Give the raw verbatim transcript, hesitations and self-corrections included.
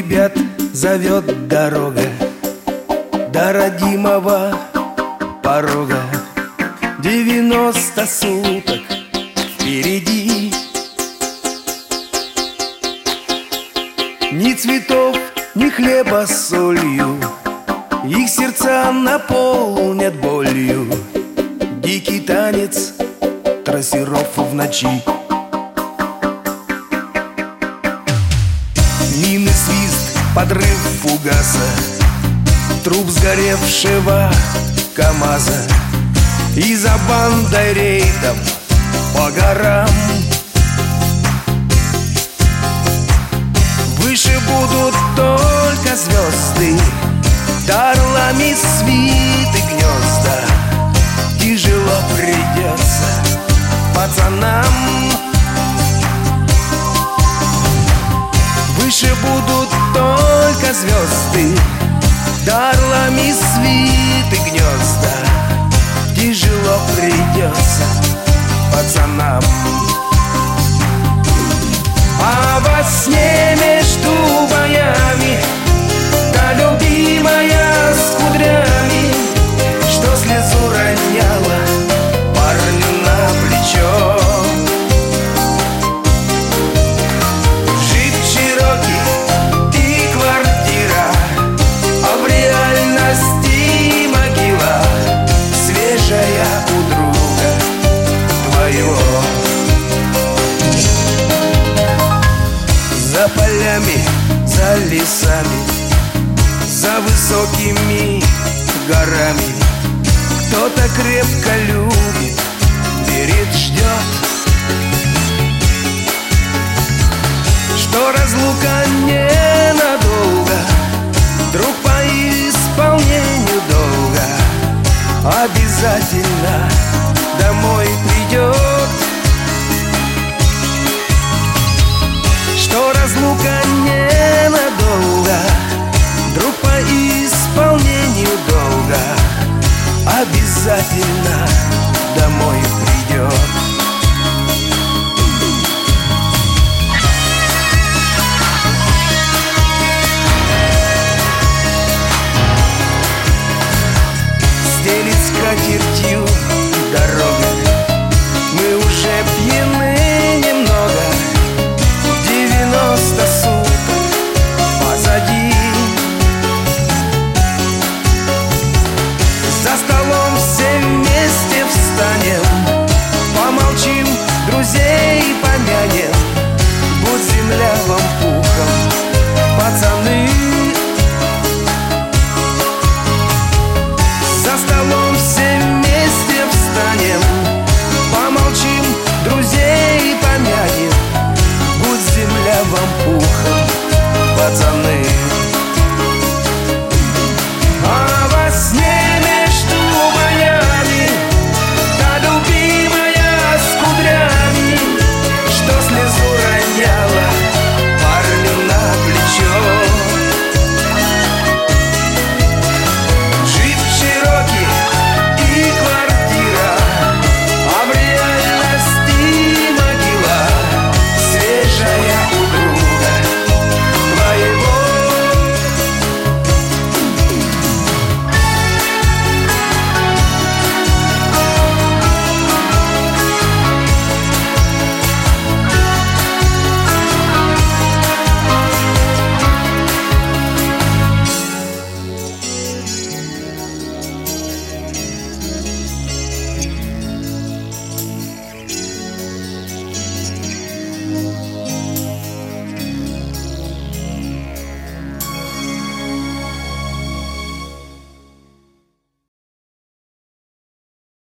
ребят зовет дорога до родимого порога. Девяносто суток впереди. Ни цветов, ни хлеба с солью, их сердца наполнят болью. Дикий танец трассеров в ночи. Мины, свист, подрыв фугаса, труп сгоревшего КамАЗа. И за бандой рейдом по горам. Выше будут только звезды, до орлами свиты гнезда. Тяжело придется пацанам. Выше будут только звезды, до орлами свиты гнезда. Тяжело придется пацанам. А во сне между боями та любимая с кудрями, что слезу роняла парню на плечо. Джип Чироки и квартира, а в реальности могила, свежая у друга твоего. За полями, за лесами, за высокими горами кто-то крепко любит, верит, ждет, что разлука ненадолго, вдруг по исполнению долга обязательно домой придет. Что разлука ненадолго, вдруг по исполнению долга обязательно домой придет. Стелит скатертью дорога,